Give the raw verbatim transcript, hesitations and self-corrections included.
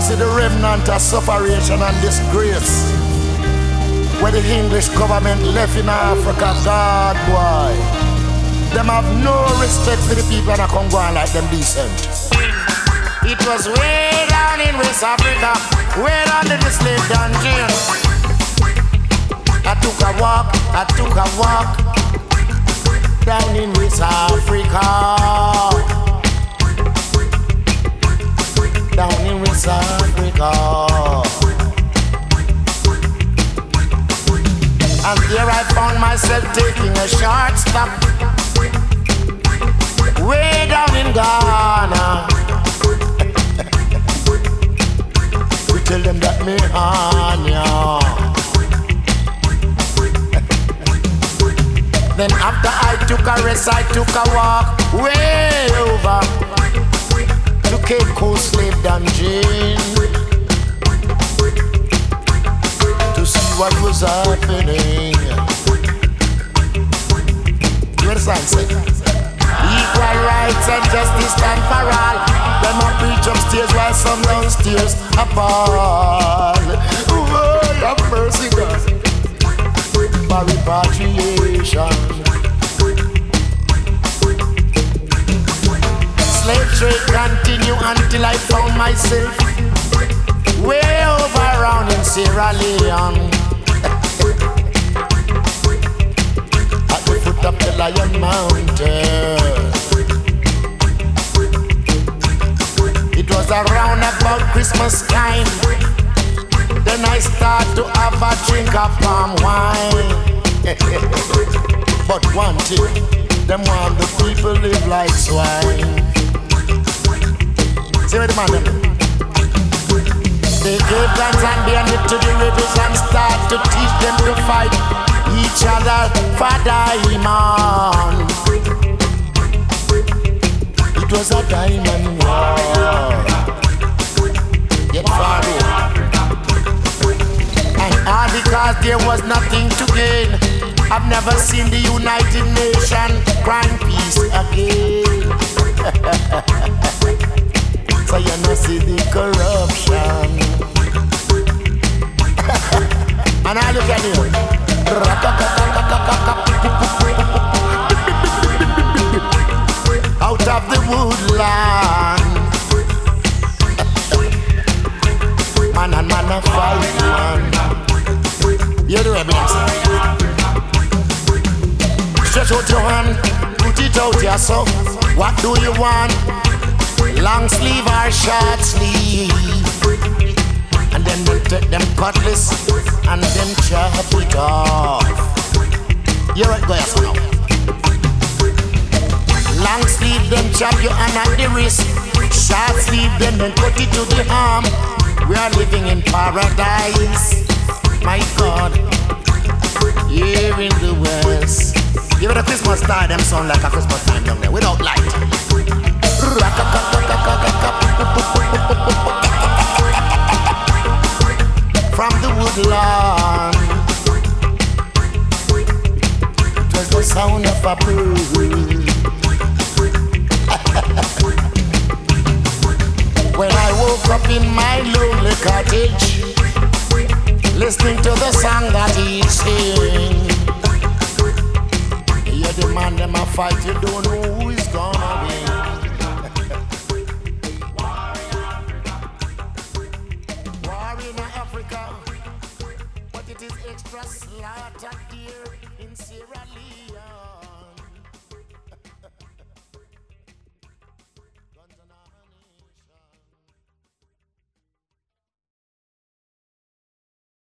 see the remnant of sufferation and disgrace where the English government left in Africa. God, boy, them have no respect for the people that come go on like them decent. It was way down in West Africa, way down in the slave dungeon. I took a walk, I took a walk down in West Africa. Down in West Africa. And there I found myself taking a short stop way down in Ghana. We tell them that me on ya. Then after I took a rest, I took a walk way over to Cape Coast Slave Dungeon to see what was happening. You hear the sign say? Equal rights and justice stand for all. Them a preach upstairs while some downstairs appall. Oh, have mercy, God. For repatriation. Slave trade continue until I found myself way over around in Sierra Leone at the foot of the Lion Mountain. It was around about Christmas time. Then I start to have a drink of palm wine. But one thing, them want the people live like swine. See what the man them do? They gave guns and bandit to the rebels and start to teach them to fight each other for diamond. It was a diamond war. Get far away. And all because there was nothing to gain. I've never seen the United Nations crying peace again. So you know see the corruption. And I look at you. Out of the woodland, man and man a fight one. You're the rebels. Stretch out your hand, put it out here, so what do you want? Long sleeve or short sleeve? And then they take them cutlass and then chop it off. You're right, go ahead now. Long sleeve, them chop your hand at the wrist. Short sleeve, them then cut it to the arm. We are living in paradise, my God, here in the West. Give it a Christmas time, them sound like a Christmas time down there, without light. From the woodland, it was the sound of a bird. When I woke up in my lonely cottage, listening to the song that he sing, you're the man them a fight, you don't know who is gonna win. War in Africa, but it is extra slaughter here in